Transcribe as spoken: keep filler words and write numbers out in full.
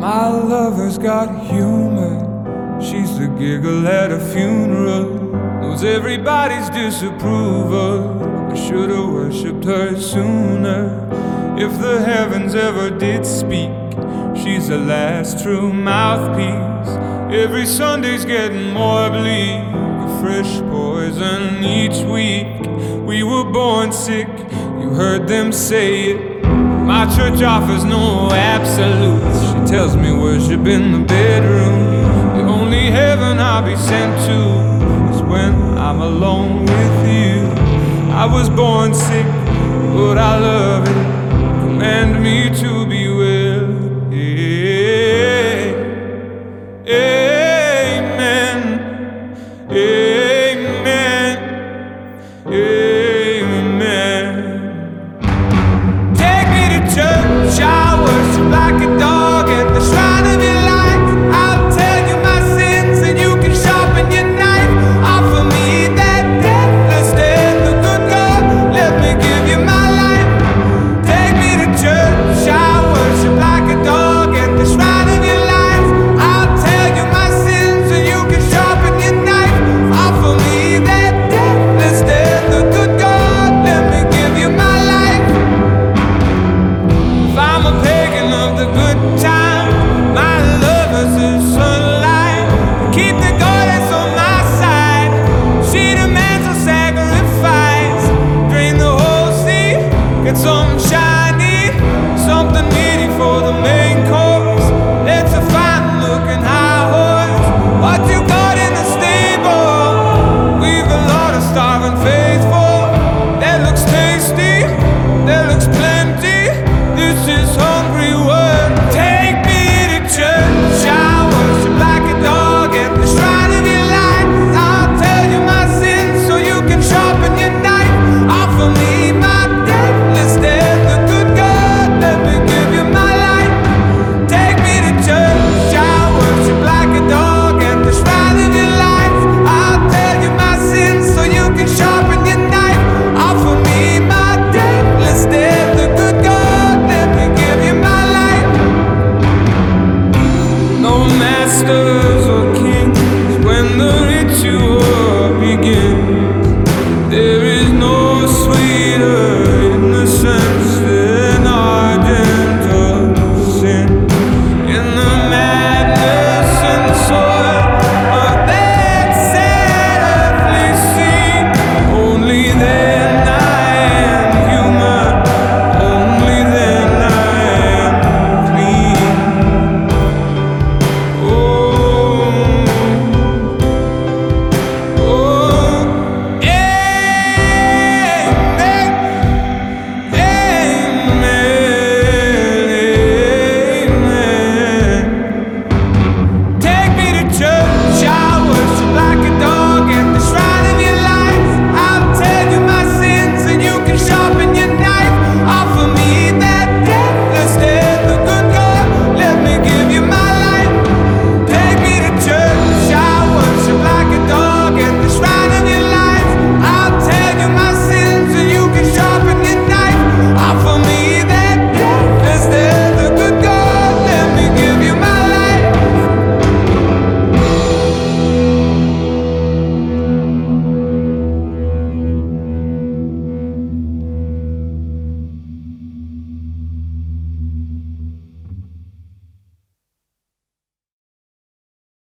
My lover's got humor. She's the giggle at a funeral. Knows everybody's disapproval. I should've worshipped her sooner. If the heavens ever did speak, she's the last true mouthpiece. Every Sunday's getting more bleak, a fresh poison each week. We were born sick, you heard them say it. My church offers no absolutes. She tells me worship in the bedroom. The only heaven I'll be sent to is when I'm alone with you. I was born sick, but I love it. Command me to